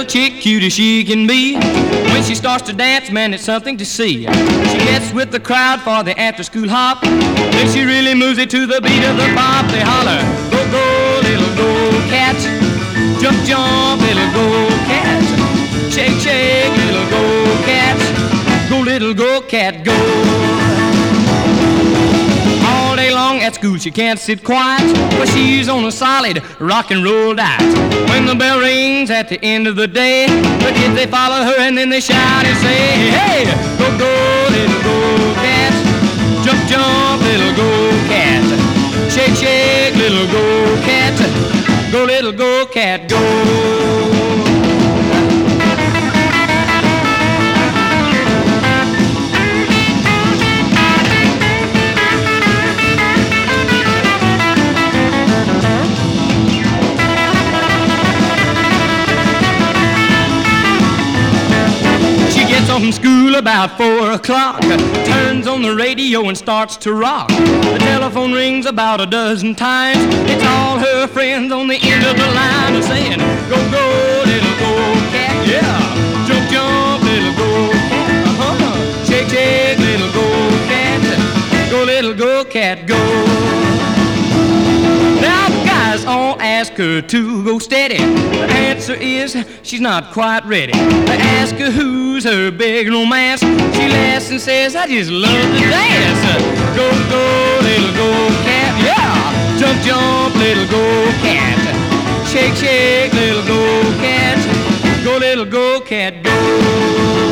chick, cute as she can be. When she starts to dance, man, it's something to see. She gets with the crowd for the after-school hop. Then she really moves it to the beat of the bop. They holler, go, go, little go-cat. Jump, jump, little go-cat. Shake, shake, little go-cat. Go, little go-cat, go. All day long at school she can't sit quiet, but she's on a solid rock and roll diet. When the bell rings at the end of the day, the kids they follow her and then they shout and say, hey, go, go, little go-cat. Jump, jump, little go-cat. Shake, shake, little go-cat. Go, little go-cat, go. From school about 4 o'clock, turns on the radio and starts to rock. The telephone rings about a dozen times. It's all her friends on the end of the line saying, go, go, little go-cat, yeah. Jump, jump, little go-cat, uh-huh. Shake, shake, little go-cat. Go, little go-cat, go. Now the guys all ask her to go steady. The answer is she's not quite ready. They ask her who's her big romance. She laughs and says, I just love to dance. Go, go, little go-cat, yeah. Jump, jump, little go-cat. Shake, shake, little go-cat. Go, little go-cat, go.